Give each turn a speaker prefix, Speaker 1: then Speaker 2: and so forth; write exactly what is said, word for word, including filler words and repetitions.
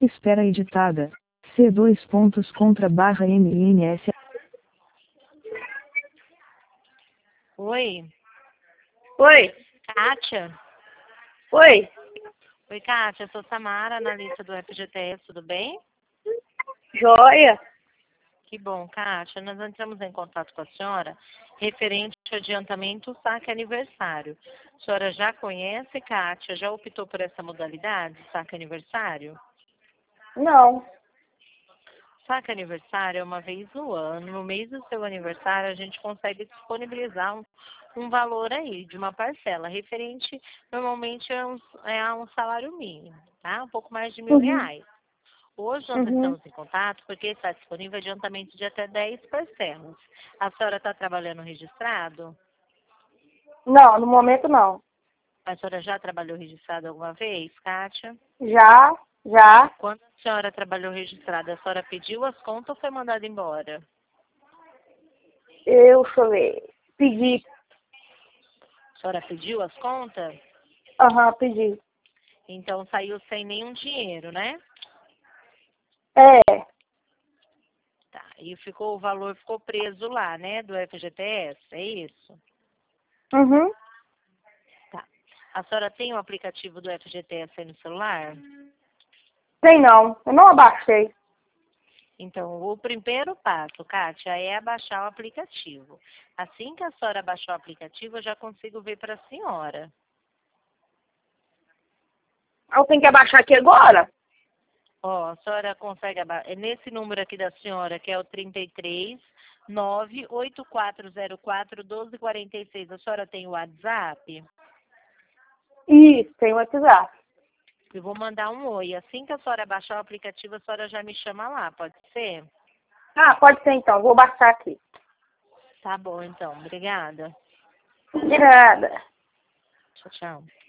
Speaker 1: Espera editada. C dois pontos contra barra M N S.
Speaker 2: Oi,
Speaker 3: Oi,
Speaker 2: Kátia?
Speaker 3: oi,
Speaker 2: Oi, Kátia, eu sou Samara, analista do F G T S, tudo bem?
Speaker 3: joia.
Speaker 2: Que bom, Kátia. Nós entramos em contato com a senhora referente ao adiantamento saque aniversário. A senhora já conhece, Kátia? Já optou por essa modalidade, saque aniversário?
Speaker 3: Não,
Speaker 2: Saque aniversário é uma vez no ano. No mês do seu aniversário, a gente consegue disponibilizar um, um valor aí, de uma parcela, referente normalmente a um, é a um salário mínimo, tá? Um pouco mais de mil
Speaker 3: uhum,
Speaker 2: reais. Hoje nós
Speaker 3: uhum.
Speaker 2: estamos em contato porque está disponível adiantamento de até dez parcelas. A senhora está trabalhando registrado?
Speaker 3: Não, no momento não.
Speaker 2: A senhora já trabalhou registrado alguma vez, Kátia?
Speaker 3: Já, já,
Speaker 2: Quando a senhora trabalhou registrada, a senhora pediu as contas ou foi mandada embora?
Speaker 3: eu, deixa eu ver, pedi,
Speaker 2: A senhora pediu as contas?
Speaker 3: aham, pedi.
Speaker 2: Então saiu sem nenhum dinheiro, né?
Speaker 3: É,
Speaker 2: Tá. E ficou, o valor ficou preso lá, né? Do F G T S, é isso?
Speaker 3: uhum,
Speaker 2: Tá. A senhora tem o aplicativo do F G T S aí no celular?
Speaker 3: tem não, eu não abaixei.
Speaker 2: Então, o primeiro passo, Kátia, é abaixar o aplicativo. Assim que a senhora baixar o aplicativo, eu já consigo ver para a senhora.
Speaker 3: Eu tenho que abaixar aqui agora?
Speaker 2: Ó, a senhora consegue abaixar. É nesse número aqui da senhora, que é o trinta e três, nove oito quatro zero quatro, doze quarenta e seis. A senhora tem o WhatsApp?
Speaker 3: Isso, tem o WhatsApp.
Speaker 2: Eu vou mandar um oi. Assim que a senhora baixar o aplicativo, a senhora já me chama lá, pode ser?
Speaker 3: Ah, pode ser então, vou baixar aqui.
Speaker 2: Tá bom, então. Obrigada.
Speaker 3: De nada.
Speaker 2: Tchau, tchau.